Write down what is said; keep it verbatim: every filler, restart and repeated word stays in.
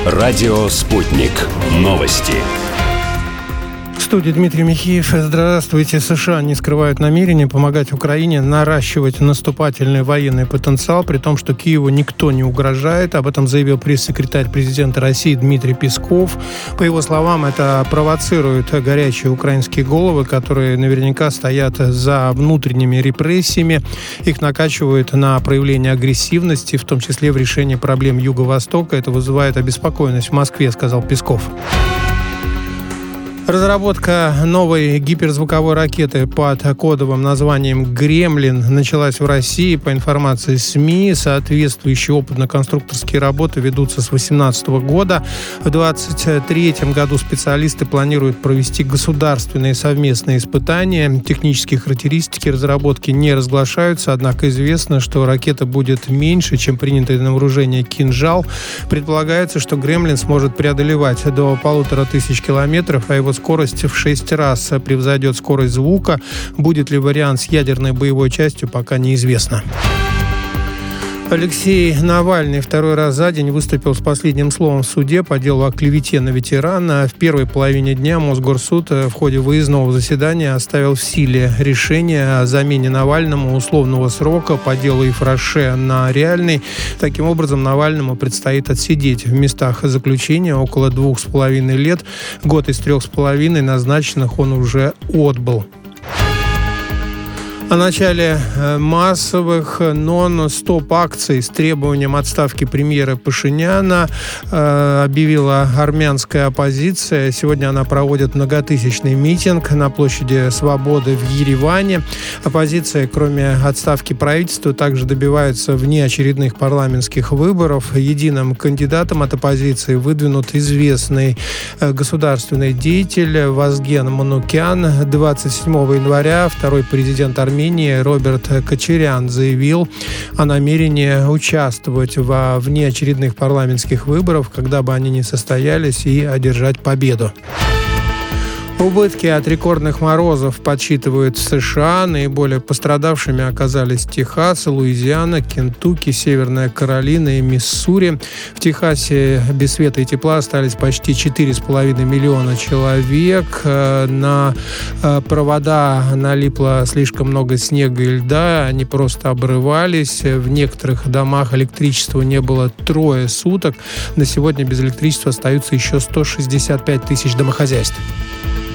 Радио «Спутник». Новости. В студии Дмитрий Михеев. Здравствуйте. США не скрывают намерения помогать Украине наращивать наступательный военный потенциал, при том, что Киеву никто не угрожает. Об этом заявил пресс-секретарь президента России Дмитрий Песков. По его словам, это провоцирует горячие украинские головы, которые наверняка стоят за внутренними репрессиями. Их накачивают на проявление агрессивности, в том числе в решении проблем Юго-Востока. Это вызывает обеспокоенность в Москве, сказал Песков. Разработка новой гиперзвуковой ракеты под кодовым названием «Гремлин» началась в России. По информации СМИ, соответствующие опытно-конструкторские работы ведутся с две тысячи восемнадцатого года. В две тысячи двадцать третьем году специалисты планируют провести государственные совместные испытания. Технические характеристики разработки не разглашаются, однако известно, что ракета будет меньше, чем принятое на вооружение «Кинжал». Предполагается, что «Гремлин» сможет преодолевать до полутора тысяч километров, а его скорость в шесть раз превзойдет скорость звука. Будет ли вариант с ядерной боевой частью, пока неизвестно. Алексей Навальный второй раз за день выступил с последним словом в суде по делу о клевете на ветерана. В первой половине дня Мосгорсуд в ходе выездного заседания оставил в силе решение о замене Навальному условного срока по делу Ифраше на реальный. Таким образом, Навальному предстоит отсидеть в местах заключения около двух с половиной лет. Год из трех с половиной назначенных он уже отбыл. О начале массовых нон-стоп акций с требованием отставки премьера Пашиняна э, объявила армянская оппозиция. Сегодня она проводит многотысячный митинг на площади Свободы в Ереване. Оппозиция, кроме отставки правительства, также добивается внеочередных парламентских выборов. Единым кандидатом от оппозиции выдвинут известный государственный деятель Вазген Манукян. двадцать седьмого января второй президент Армении Роберт Кочарян заявил о намерении участвовать во внеочередных парламентских выборах, когда бы они ни состоялись, и одержать победу. Убытки от рекордных морозов подсчитывают в США. Наиболее пострадавшими оказались Техас, Луизиана, Кентукки, Северная Каролина и Миссури. В Техасе без света и тепла остались почти четыре с половиной миллиона человек. На провода налипло слишком много снега и льда. Они просто обрывались. В некоторых домах электричества не было трое суток. На сегодня без электричества остаются еще сто шестьдесят пять тысяч домохозяйств.